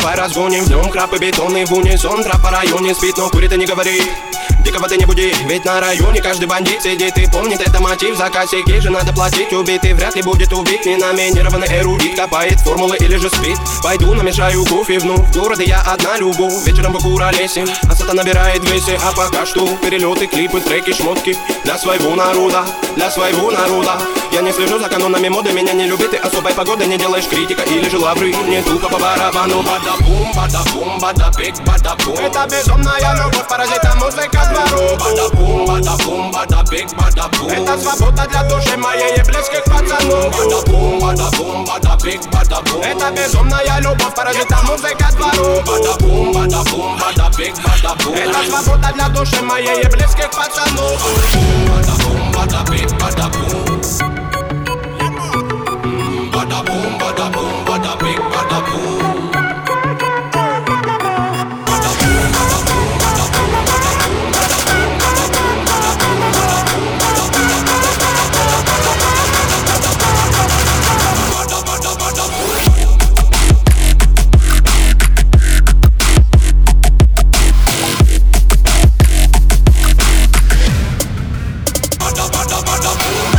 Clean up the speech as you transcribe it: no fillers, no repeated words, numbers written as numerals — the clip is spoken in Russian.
давай разгоним. В нем краб и бетонный в унисон. Трап по районе спит, но курит и не говори. Дикого ты не буди, ведь на районе каждый бандит сидит и помнит это мотив. За косяки же надо платить, убитый вряд ли будет убит. Не номинированный эрудит, копает формулы или же спит. Пойду намешаю кофе вновь, в городе я одна люблю. Вечером покуролесим, а сата набирает весе. А пока что перелеты, клипы, треки, шмотки для своего народа, для своего народа. Я не слежу за канонами моды, меня не любит и особой погоды не делаешь критика или же лавры. Не тупо по барабану. Бада-бум, бада-бум, бада-бик, бада-бум. Это безумная любовь, паразита, музыка двору. Бада-бум, бада-бум, бада-бик, бада-бум. Это свобода для души моей и близких пацанов. Бада-бум, бада-бум, бада-бик, бада-бум. Это безумная любовь, паразита, музыка двору. Бада-бум, бада-бум, бада-бик, бада-бум. Это свобода для души моей и близких пацанов. Бада-бум, бада-бик, бада-бум. Bada-boom, bada-boom, bada-bing, bada-boom. Bada-bada-bada-boom.